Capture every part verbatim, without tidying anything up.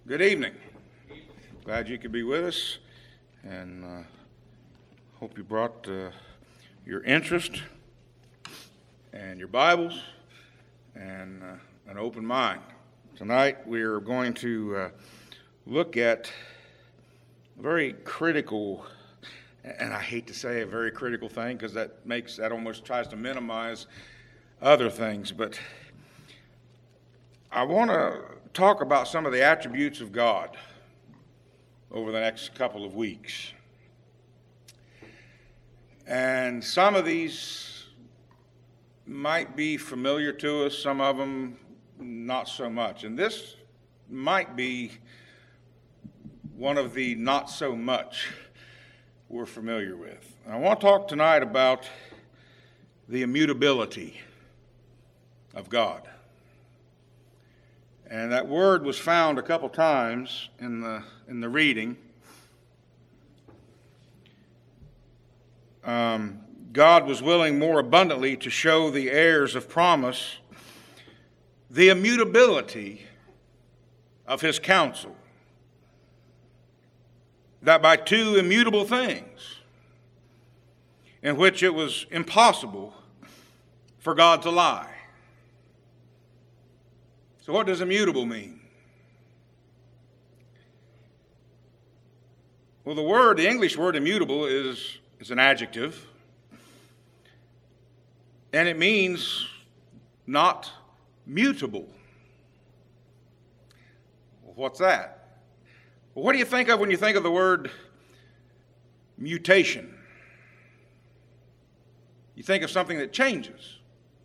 Good evening. Glad you could be with us, and uh, hope you brought uh, your interest and your Bibles and uh, an open mind. Tonight we are going to uh, look at a very critical, and I hate to say a very critical thing because that makes that almost tries to minimize other things, but I want to talk about some of the attributes of God over the next couple of weeks. And some of these might be familiar to us, some of them not so much. And this might be one of the not so much we're familiar with. And I want to talk tonight about the immutability of God. And that word was found a couple times in the in the reading. Um, God was willing more abundantly to show the heirs of promise the immutability of his counsel. That by two immutable things, in which it was impossible for God to lie. So what does immutable mean? Well, the word, the English word immutable is, is an adjective. And it means not mutable. Well, what's that? Well, what do you think of when you think of the word mutation? You think of something that changes.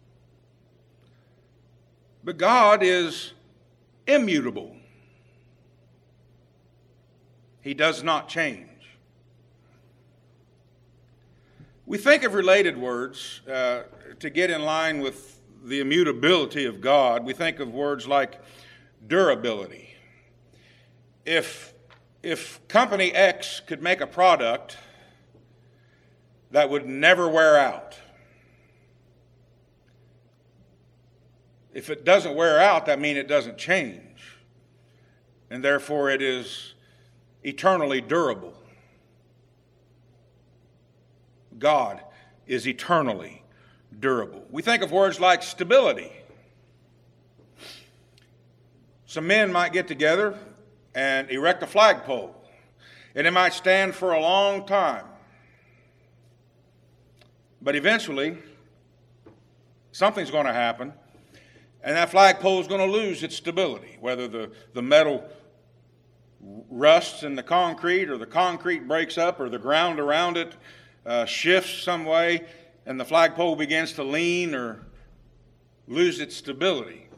But God is immutable. He does not change. We think of related words uh, to get in line with the immutability of God. We think of words like durability. If, if Company X could make a product that would never wear out, if it doesn't wear out, that means it doesn't change. And therefore it is eternally durable. God is eternally durable. We think of words like stability. Some men might get together and erect a flagpole, and it might stand for a long time. But eventually, something's going to happen, and that flagpole is going to lose its stability, whether the, the metal rusts in the concrete or the concrete breaks up or the ground around it uh, shifts some way and the flagpole begins to lean or lose its stability.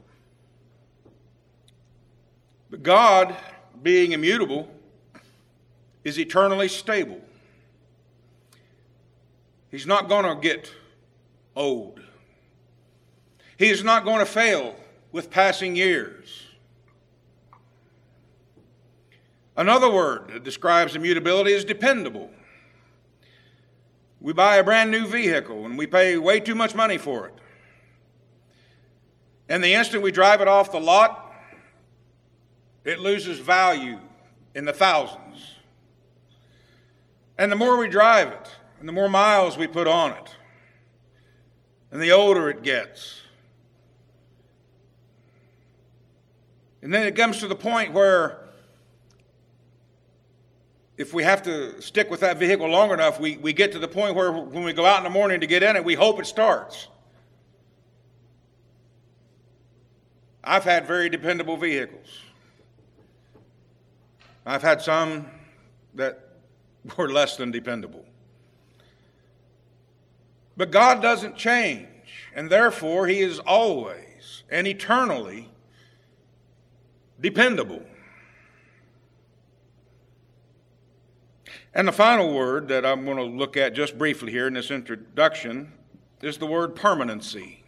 But God, being immutable, is eternally stable. He's not going to get old. He is not going to fail with passing years. Another word that describes immutability is dependable. We buy a brand new vehicle and we pay way too much money for it. And the instant we drive it off the lot, it loses value in the thousands. And the more we drive it, and the more miles we put on it, and the older it gets, and then it comes to the point where if we have to stick with that vehicle long enough, we, we get to the point where when we go out in the morning to get in it, we hope it starts. I've had very dependable vehicles. I've had some that were less than dependable. But God doesn't change, and therefore He is always and eternally dependable. And the final word that I'm going to look at just briefly here in this introduction is the word permanency.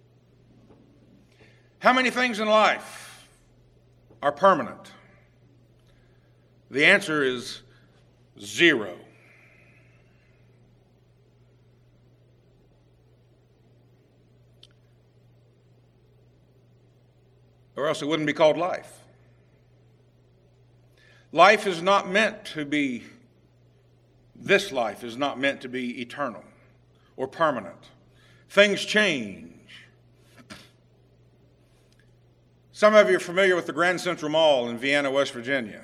How many things in life are permanent? The answer is zero. Or else it wouldn't be called life. Life is not meant to be, this life is not meant to be eternal or permanent. Things change. Some of you are familiar with the Grand Central Mall in Vienna, West Virginia.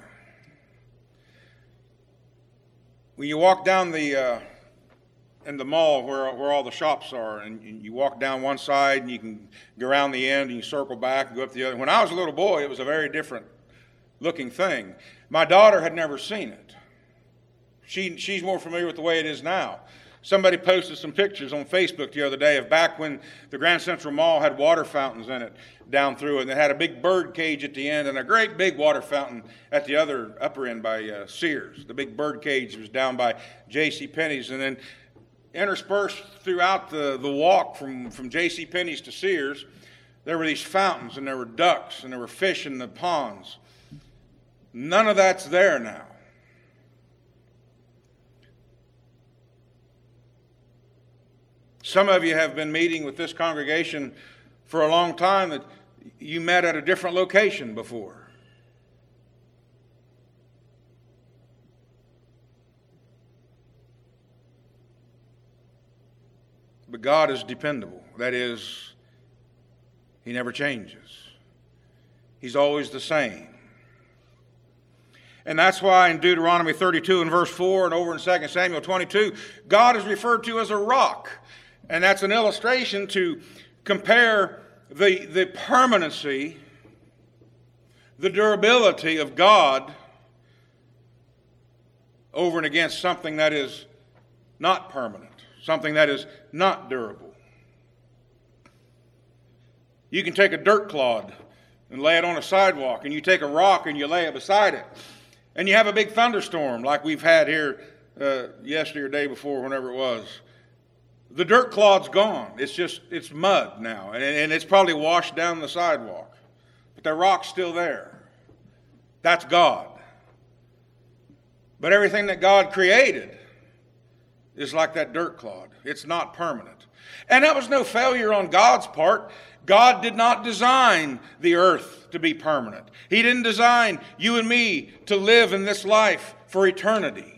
When you walk down the uh, in the mall where, where all the shops are, and you walk down one side and you can go around the end and you circle back and go up the other. When I was a little boy, it was a very different looking thing. My daughter had never seen it. She, she's more familiar with the way it is now. Somebody posted some pictures on Facebook the other day of back when the Grand Central Mall had water fountains in it down through it, and it had a big bird cage at the end and a great big water fountain at the other upper end by uh, Sears. The big bird cage was down by J C Penney's, and then interspersed throughout the, the walk from, from J C Penney's to Sears, there were these fountains, and there were ducks, and there were fish in the ponds. None of that's there now. Some of you have been meeting with this congregation for a long time that you met at a different location before. But God is dependable. That is, He never changes. He's always the same. And that's why in Deuteronomy thirty-two and verse four and over in Second Samuel twenty-two, God is referred to as a rock. And that's an illustration to compare the, the permanency, the durability of God over and against something that is not permanent, something that is not durable. You can take a dirt clod and lay it on a sidewalk, and you take a rock and you lay it beside it, and you have a big thunderstorm like we've had here uh, yesterday or day before, whenever it was. The dirt clod's gone. It's just, it's mud now, and, and it's probably washed down the sidewalk. But the rock's still there. That's God. But everything that God created is like that dirt clod. It's not permanent. And that was no failure on God's part. God did not design the earth to be permanent. He didn't design you and me to live in this life for eternity.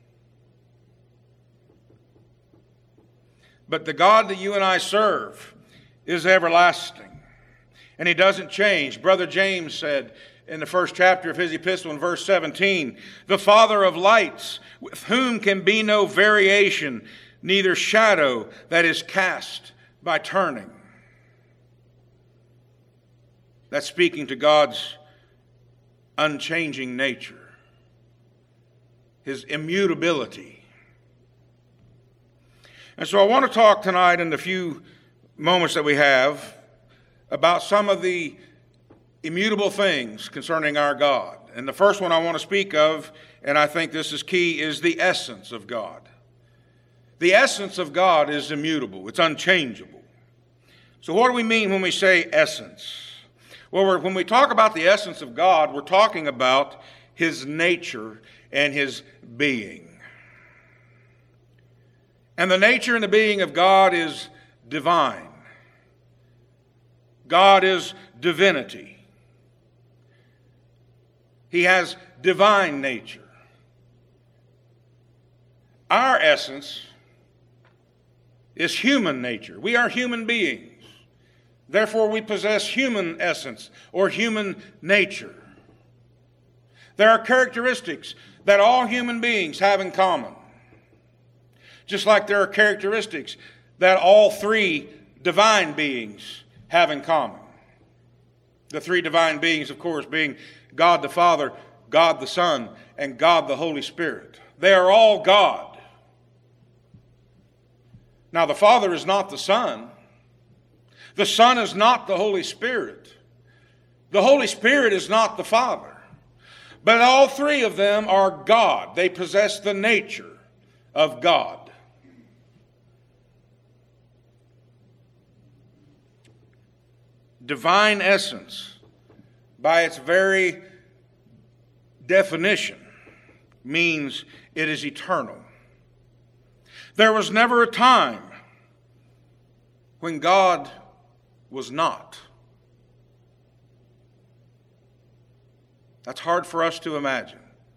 But the God that you and I serve is everlasting, and He doesn't change. Brother James said in the first chapter of his epistle in verse seventeen, the Father of lights, with whom can be no variation, neither shadow that is cast by turning. That's speaking to God's unchanging nature, His immutability. And so I want to talk tonight in the few moments that we have about some of the immutable things concerning our God. And the first one I want to speak of, and I think this is key, is the essence of God. The essence of God is immutable. It's unchangeable. So what do we mean when we say essence? Well, we're, when we talk about the essence of God, we're talking about His nature and His being. And the nature and the being of God is divine. God is divinity. He has divine nature. Our essence is human nature. We are human beings. Therefore, we possess human essence or human nature. There are characteristics that all human beings have in common. Just like there are characteristics that all three divine beings have in common. The three divine beings, of course, being God the Father, God the Son, and God the Holy Spirit. They are all God. Now, the Father is not the Son. The Son is not the Holy Spirit. The Holy Spirit is not the Father. But all three of them are God. They possess the nature of God. Divine essence, by its very definition, means it is eternal. There was never a time when God was not. That's hard for us to imagine.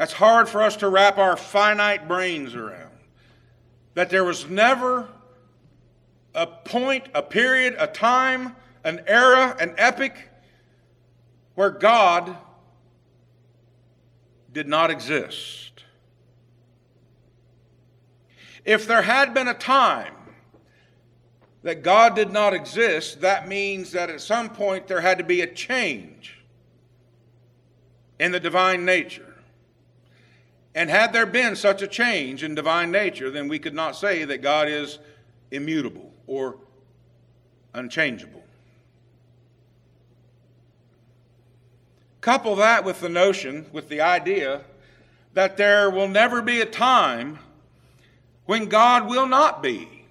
That's hard for us to wrap our finite brains around. That there was never a point, a period, a time, an era, an epoch where God did not exist. If there had been a time that God did not exist, that means that at some point there had to be a change in the divine nature. And had there been such a change in divine nature, then we could not say that God is immutable or unchangeable. Couple that with the notion, with the idea, that there will never be a time when God will not be.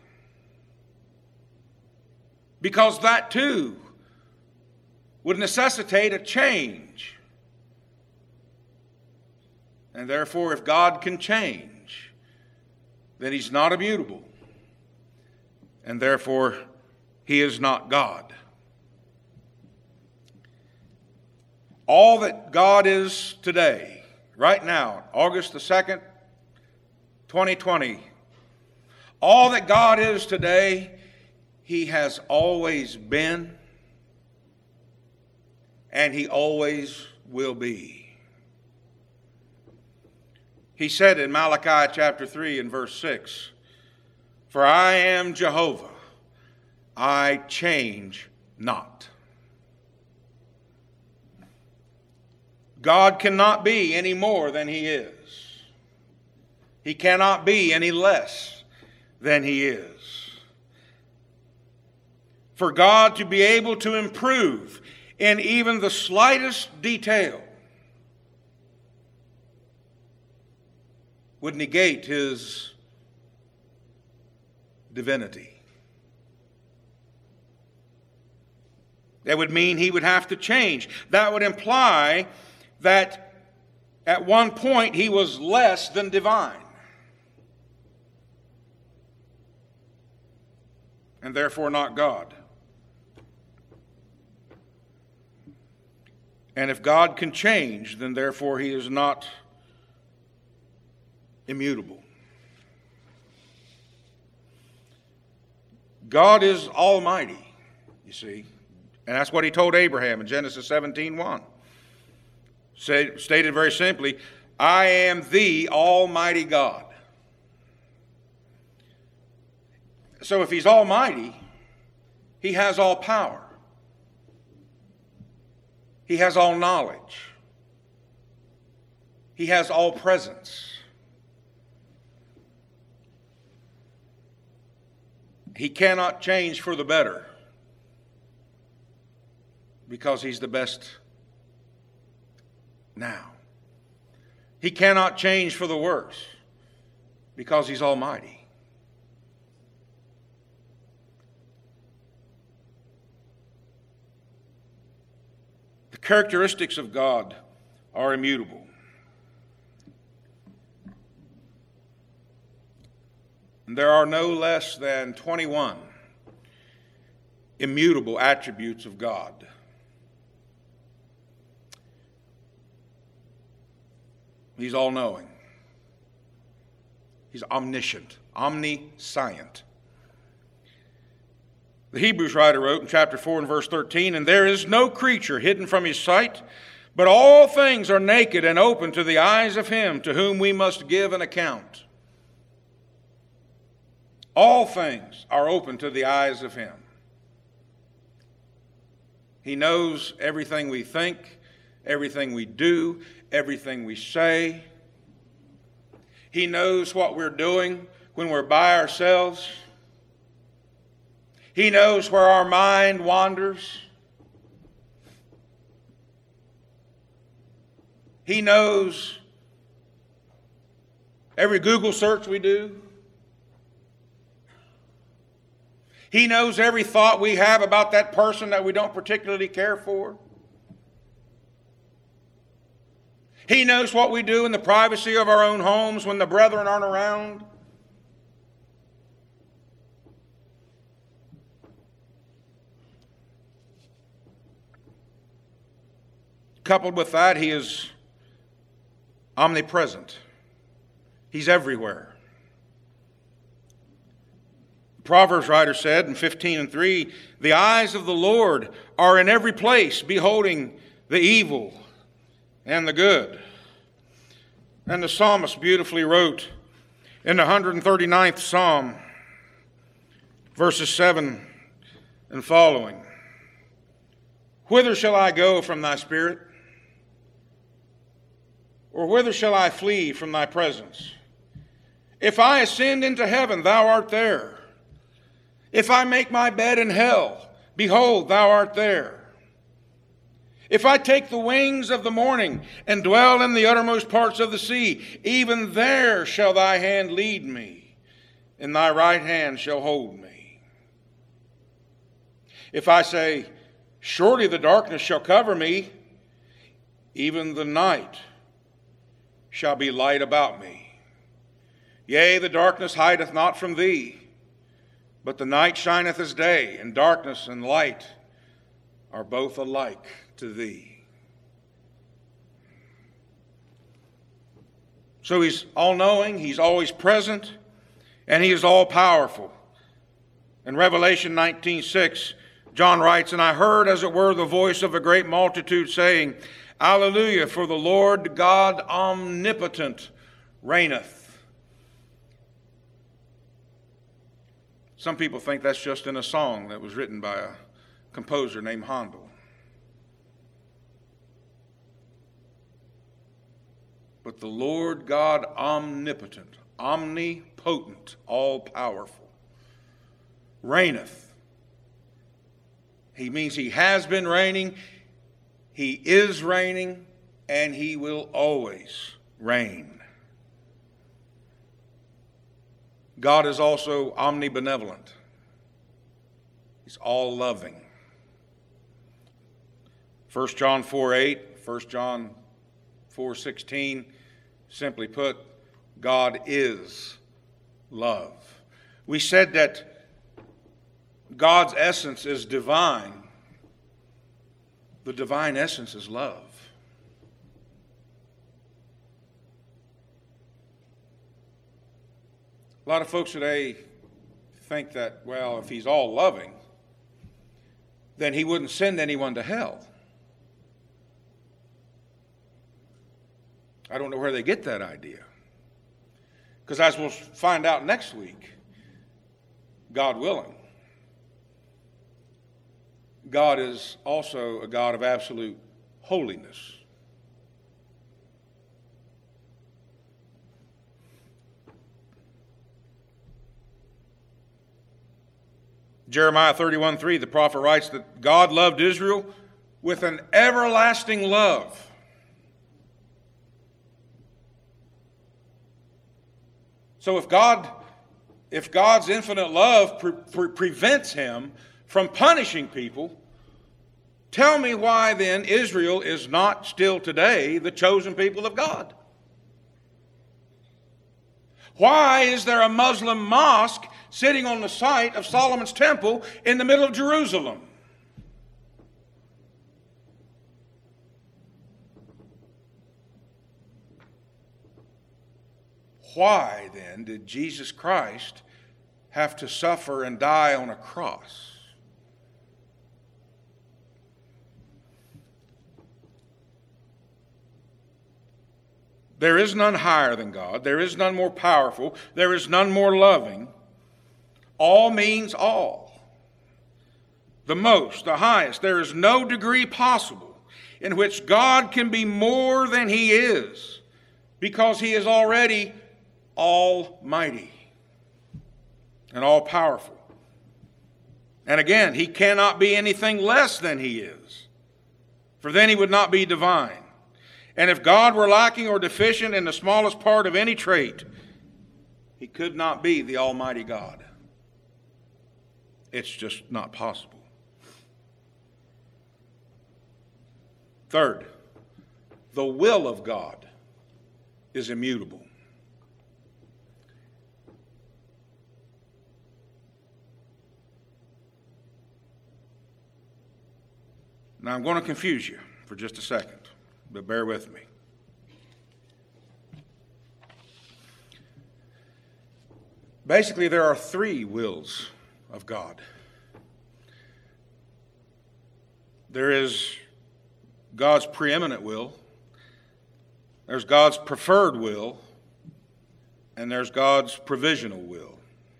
Because that too would necessitate a change. And therefore, if God can change, then he's not immutable. And therefore, he is not God. All that God is today, right now, August the second, twenty twenty, all that God is today, he has always been, and he always will be. He said in Malachi chapter three and verse six, "For I am Jehovah, I change not." God cannot be any more than he is. He cannot be any less than he is. For God to be able to improve in even the slightest detail would negate his divinity. That would mean he would have to change. That would imply that at one point he was less than divine. And therefore not God. And if God can change, then therefore he is not immutable. God is almighty, you see. And that's what he told Abraham in Genesis seventeen one. Stated very simply, I am the Almighty God. So if he's almighty, he has all power. He has all knowledge. He has all presence. He cannot change for the better because he's the best now. He cannot change for the worse because he's almighty. The characteristics of God are immutable. And there are no less than twenty-one immutable attributes of God. He's all-knowing. He's omniscient, omniscient. The Hebrews writer wrote in chapter four and verse thirteen, "And there is no creature hidden from his sight, but all things are naked and open to the eyes of him to whom we must give an account." All things are open to the eyes of him. He knows everything we think, everything we do, everything we say. He knows what we're doing when we're by ourselves. He knows where our mind wanders. He knows every Google search we do. He knows every thought we have about that person that we don't particularly care for. He knows what we do in the privacy of our own homes when the brethren aren't around. Coupled with that, he is omnipresent. He's everywhere. The Proverbs writer said in fifteen and three, the eyes of the Lord are in every place, beholding the evil and the good. And the psalmist beautifully wrote in the one hundred thirty-ninth Psalm, verses seven and following, whither shall I go from thy spirit? Or whither shall I flee from thy presence? If I ascend into heaven, thou art there. If I make my bed in hell, behold, thou art there. If I take the wings of the morning and dwell in the uttermost parts of the sea, even there shall thy hand lead me, and thy right hand shall hold me. If I say, surely the darkness shall cover me, even the night shall be light about me. Yea, the darkness hideth not from thee, but the night shineth as day, and darkness and light are both alike to thee. So he's all-knowing, he's always present, and he is all-powerful. In Revelation nineteen six, John writes, and I heard as it were the voice of a great multitude saying, Alleluia, for the Lord God omnipotent reigneth. Some people think that's just in a song that was written by a composer named Handel. But the Lord God omnipotent, omnipotent, all-powerful, reigneth. He means he has been reigning, he is reigning, and he will always reign. God is also omnibenevolent. He's all-loving. First John four eight, First John four sixteen, simply put, God is love. We said that God's essence is divine. The divine essence is love. A lot of folks today think that, well, if he's all loving, then he wouldn't send anyone to hell. I don't know where they get that idea. Because as we'll find out next week, God willing, God is also a God of absolute holiness. Jeremiah thirty-one three, the prophet writes that God loved Israel with an everlasting love. So if God, if God's infinite love pre- pre- prevents him from punishing people, tell me why then Israel is not still today the chosen people of God? Why is there a Muslim mosque sitting on the site of Solomon's temple in the middle of Jerusalem? Why then did Jesus Christ have to suffer and die on a cross? There is none higher than God. There is none more powerful. There is none more loving. All means all. The most, the highest. There is no degree possible in which God can be more than he is, because he is already almighty and all-powerful. And again, he cannot be anything less than he is, for then he would not be divine. And if God were lacking or deficient in the smallest part of any trait, he could not be the Almighty God. It's just not possible. Third, the will of God is immutable. Now I'm going to confuse you for just a second, but bear with me. Basically, there are three wills of God. There is God's preeminent will, there's God's preferred will, and there's God's provisional will.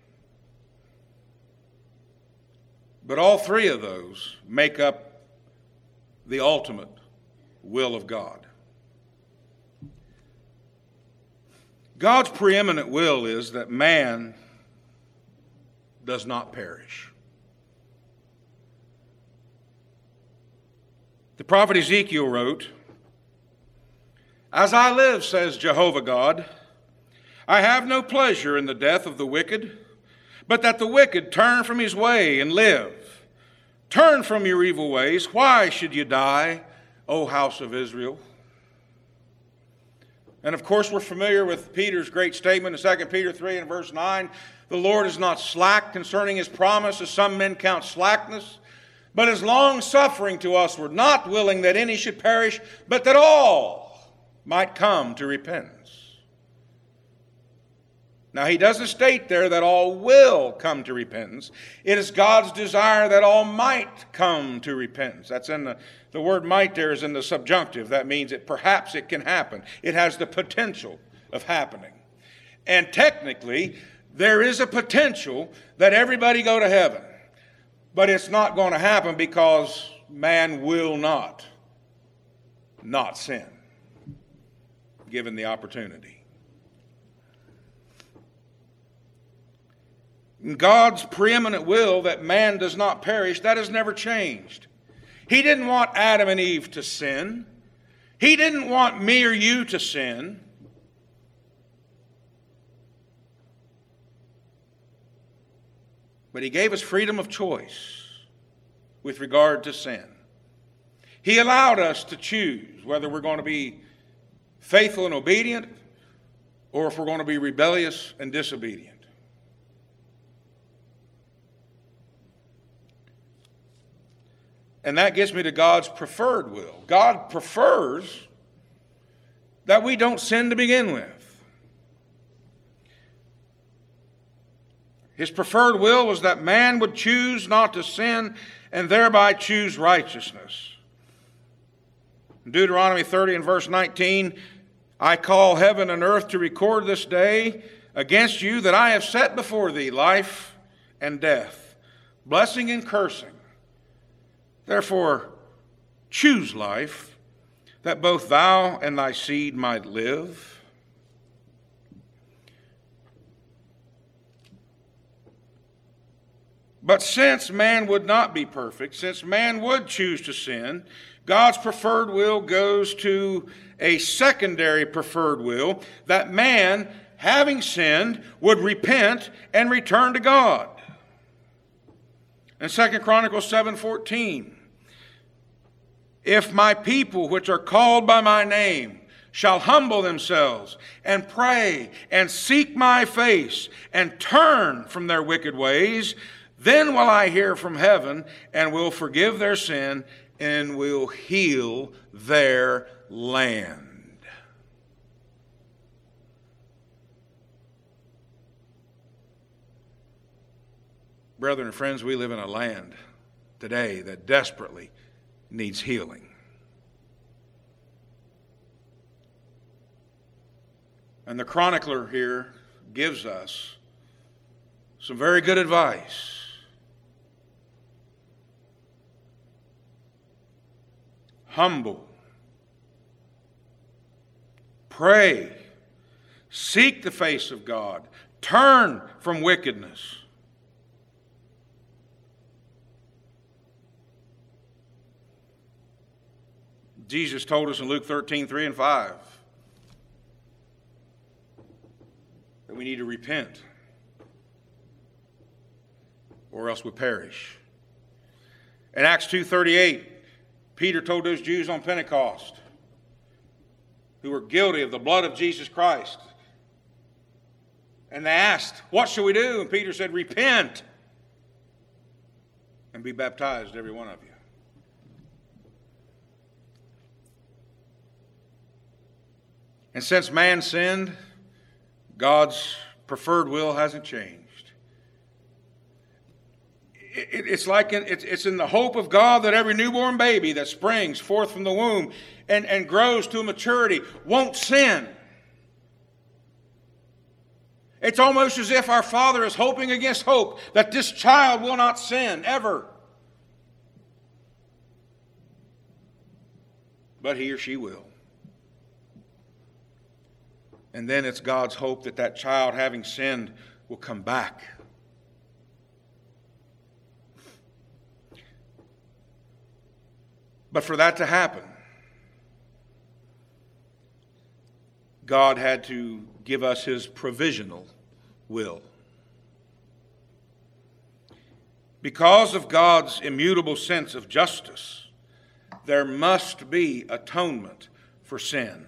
But all three of those make up the ultimate will of God. God's preeminent will is that man does not perish. The prophet Ezekiel wrote, "As I live, says Jehovah God, I have no pleasure in the death of the wicked, but that the wicked turn from his way and live. Turn from your evil ways. Why should you die, O house of Israel?" And of course, we're familiar with Peter's great statement in Second Peter three and verse nine. The Lord is not slack concerning his promise, as some men count slackness, but is long-suffering to usward, not willing that any should perish, but that all might come to repentance. Now, he doesn't state there that all will come to repentance. It is God's desire that all might come to repentance. That's in the, the word might there is in the subjunctive. That means that perhaps it can happen. It has the potential of happening. And technically, there is a potential that everybody go to heaven. But it's not going to happen because man will not not sin, given the opportunity. God's preeminent will that man does not perish, that has never changed. He didn't want Adam and Eve to sin. He didn't want me or you to sin. But he gave us freedom of choice with regard to sin. He allowed us to choose whether we're going to be faithful and obedient or if we're going to be rebellious and disobedient. And that gets me to God's preferred will. God prefers that we don't sin to begin with. His preferred will was that man would choose not to sin and thereby choose righteousness. In Deuteronomy thirty and verse nineteen, "I call heaven and earth to record this day against you that I have set before thee life and death, blessing and cursing. Therefore, choose life, that both thou and thy seed might live." But since man would not be perfect, since man would choose to sin, God's preferred will goes to a secondary preferred will, that man, having sinned, would repent and return to God. In Second Chronicles seven fourteen, "If my people which are called by my name shall humble themselves and pray and seek my face and turn from their wicked ways, then will I hear from heaven and will forgive their sin and will heal their land." Brethren and friends, we live in a land today that desperately needs healing. And the chronicler here gives us some very good advice. Humble, pray, seek the face of God, turn from wickedness. Jesus told us in Luke thirteen, three and five that we need to repent or else we perish. In Acts two thirty-eight, Peter told those Jews on Pentecost who were guilty of the blood of Jesus Christ, and they asked, "What shall we do?" And Peter said, "Repent and be baptized, every one of you." And since man sinned, God's preferred will hasn't changed. it, it's like in, it's, it's in the hope of God that every newborn baby that springs forth from the womb and, and grows to maturity won't sin. It's almost as if our Father is hoping against hope that this child will not sin ever. But he or she will. And then it's God's hope that that child, having sinned, will come back. But for that to happen, God had to give us his provisional will. Because of God's immutable sense of justice, there must be atonement for sin.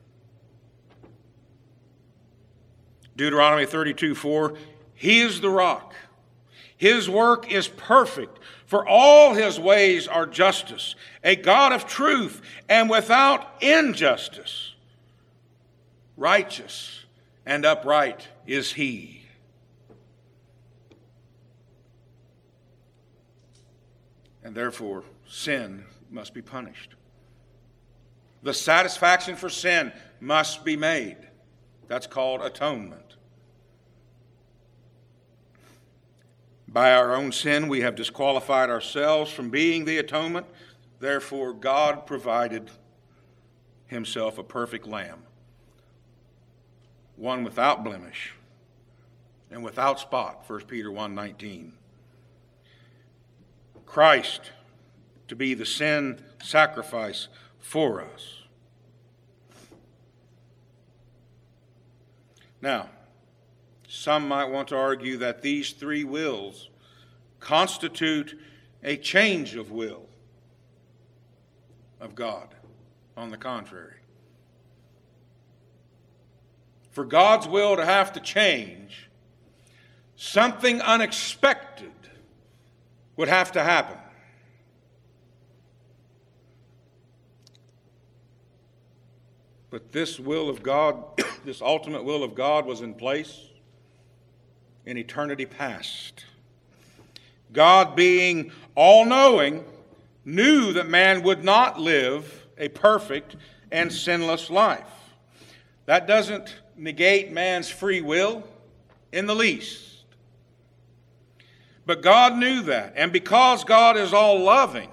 Deuteronomy thirty-two four, he is the rock. His work is perfect, for all his ways are justice, a God of truth and without injustice. Righteous and upright is he. And therefore, sin must be punished. The satisfaction for sin must be made. That's called atonement. By our own sin, we have disqualified ourselves from being the atonement. Therefore, God provided himself a perfect lamb, one without blemish and without spot, First Peter one nineteen. Christ to be the sin sacrifice for us. Now, some might want to argue that these three wills constitute a change of will of God. On the contrary, for God's will to have to change, something unexpected would have to happen. But this will of God, this ultimate will of God, was in place in eternity past. God, being all-knowing, knew that man would not live a perfect and sinless life. That doesn't negate man's free will in the least. But God knew that, and because God is all-loving,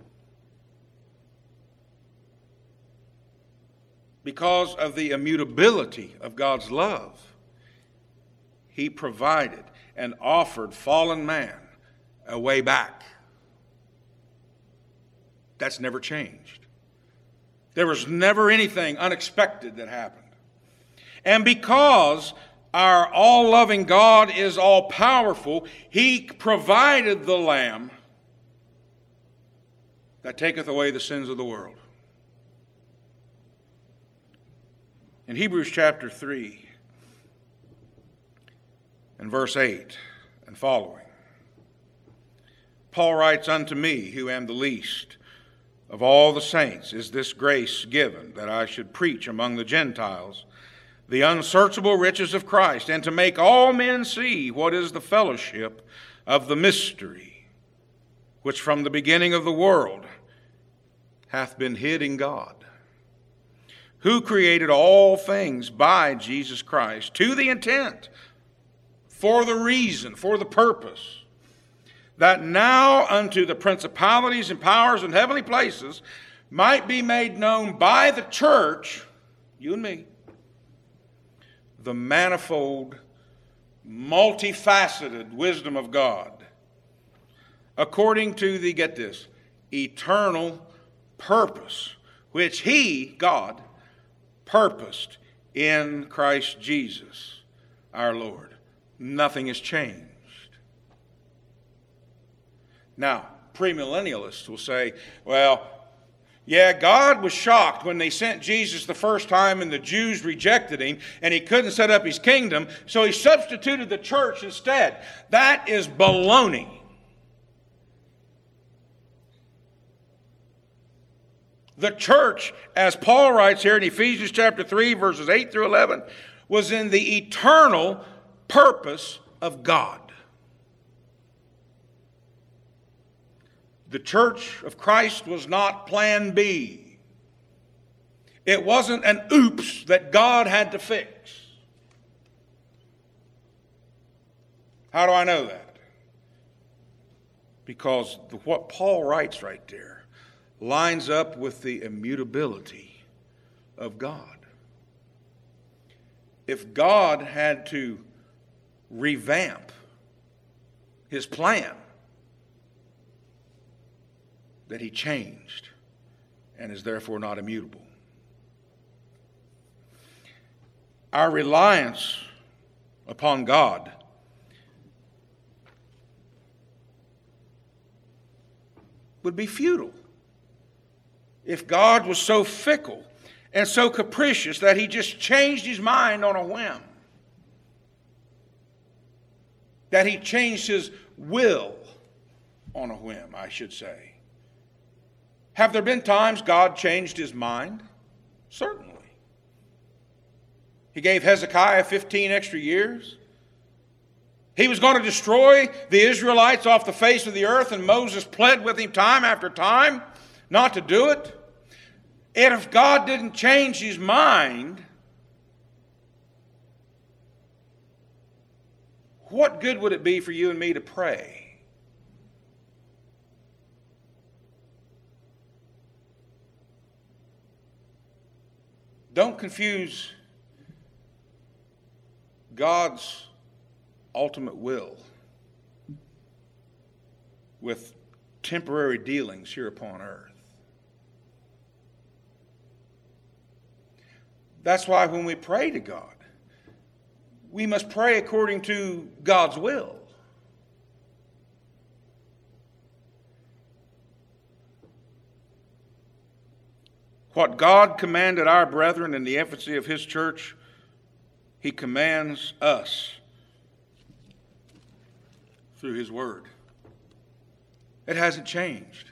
because of the immutability of God's love, he provided and offered fallen man a way back. That's never changed. There was never anything unexpected that happened. And because our all-loving God is all-powerful, he provided the Lamb that taketh away the sins of the world. In Hebrews chapter three, and verse eight and following, Paul writes, unto me, who am the least of all the saints, is this grace given, that I should preach among the Gentiles the unsearchable riches of Christ, and to make all men see what is the fellowship of the mystery, which from the beginning of the world hath been hid in God, who created all things by Jesus Christ, to the intent, for the reason, for the purpose, that now unto the principalities and powers in heavenly places might be made known by the church, you and me, the manifold, multifaceted wisdom of God, according to the, get this, eternal purpose, which he, God, purposed in Christ Jesus, our Lord. Nothing has changed. Now, premillennialists will say, well, yeah, God was shocked when they sent Jesus the first time and the Jews rejected him and he couldn't set up his kingdom, so he substituted the church instead. That is baloney. The church, as Paul writes here in Ephesians chapter three, verses eight through eleven, was in the eternal purpose of God. The church of Christ was not plan B. It wasn't an oops that God had to fix. How do I know that? Because the, what Paul writes right there lines up with the immutability of God. If God had to revamp his plan, that he changed and is therefore not immutable. Our reliance upon God would be futile if God was so fickle and so capricious that he just changed his mind on a whim, that he changed his will on a whim, I should say. Have there been times God changed his mind? Certainly. He gave Hezekiah fifteen extra years. He was going to destroy the Israelites off the face of the earth, and Moses pled with him time after time not to do it. And if God didn't change his mind, what good would it be for you and me to pray? Don't confuse God's ultimate will with temporary dealings here upon earth. That's why when we pray to God, we must pray according to God's will. What God commanded our brethren in the infancy of his church, he commands us through his word. It hasn't changed.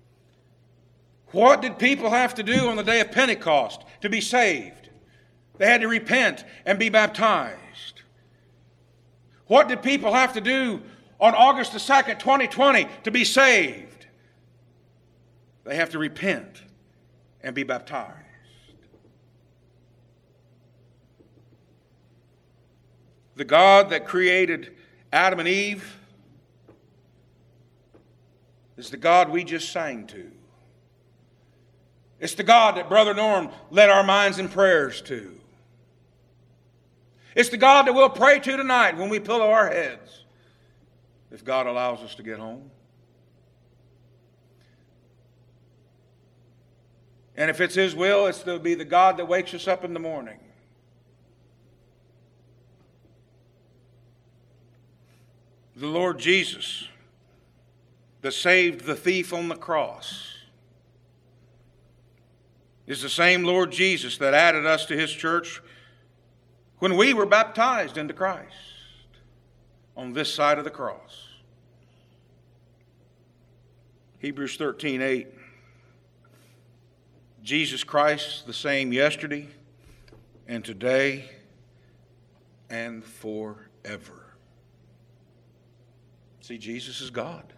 What did people have to do on the day of Pentecost to be saved? They had to repent and be baptized. What did people have to do on August the second, twenty twenty to be saved? They have to repent and be baptized. The God that created Adam and Eve is the God we just sang to. It's the God that Brother Norm led our minds in prayers to. It's the God that we'll pray to tonight when we pillow our heads, if God allows us to get home. And if it's his will, it's to be the God that wakes us up in the morning. The Lord Jesus that saved the thief on the cross is the same Lord Jesus that added us to his church when we were baptized into Christ on this side of the cross. Hebrews thirteen eight. Jesus Christ the same yesterday and today and forever. See, Jesus is God.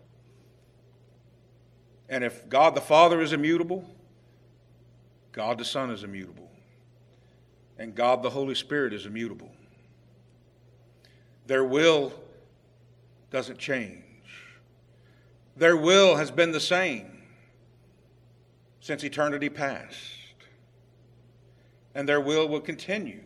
And if God the Father is immutable, God the Son is immutable. And God the Holy Spirit is immutable. Their will doesn't change. Their will has been the same since eternity past. And their will will continue.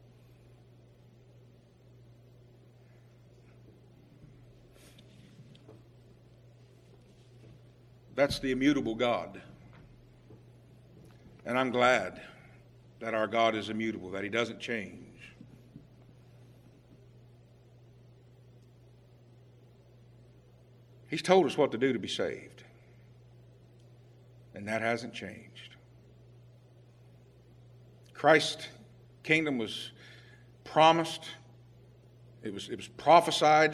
That's the immutable God. And I'm glad that our God is immutable, that he doesn't change. He's told us what to do to be saved. And that hasn't changed. Christ's kingdom was promised. It was, it was prophesied.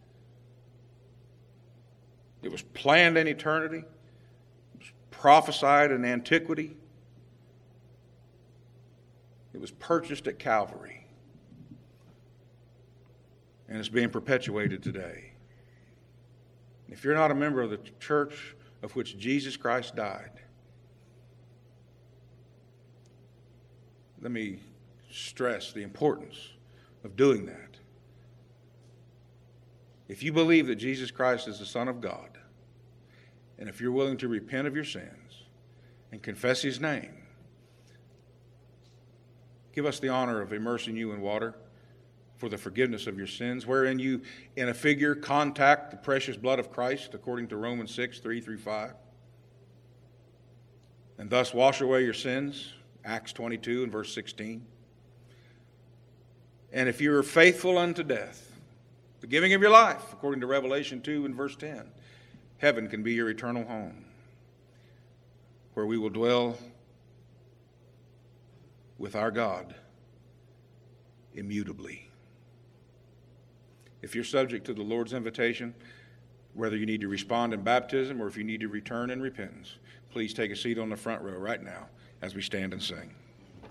It was planned in eternity. It was prophesied in antiquity. It was purchased at Calvary. And it's being perpetuated today. If you're not a member of the Church of which Jesus Christ died. Let me stress the importance of doing that. If you believe that Jesus Christ is the Son of God, and if you're willing to repent of your sins and confess His name, give us the honor of immersing you in water for the forgiveness of your sins, wherein you, in a figure, contact the precious blood of Christ, according to Romans six, three through five, and thus wash away your sins, Acts twenty-two and verse sixteen. And if you are faithful unto death, the giving of your life, according to Revelation two and verse ten, heaven can be your eternal home, where we will dwell with our God immutably. If you're subject to the Lord's invitation, whether you need to respond in baptism or if you need to return in repentance, please take a seat on the front row right now as we stand and sing.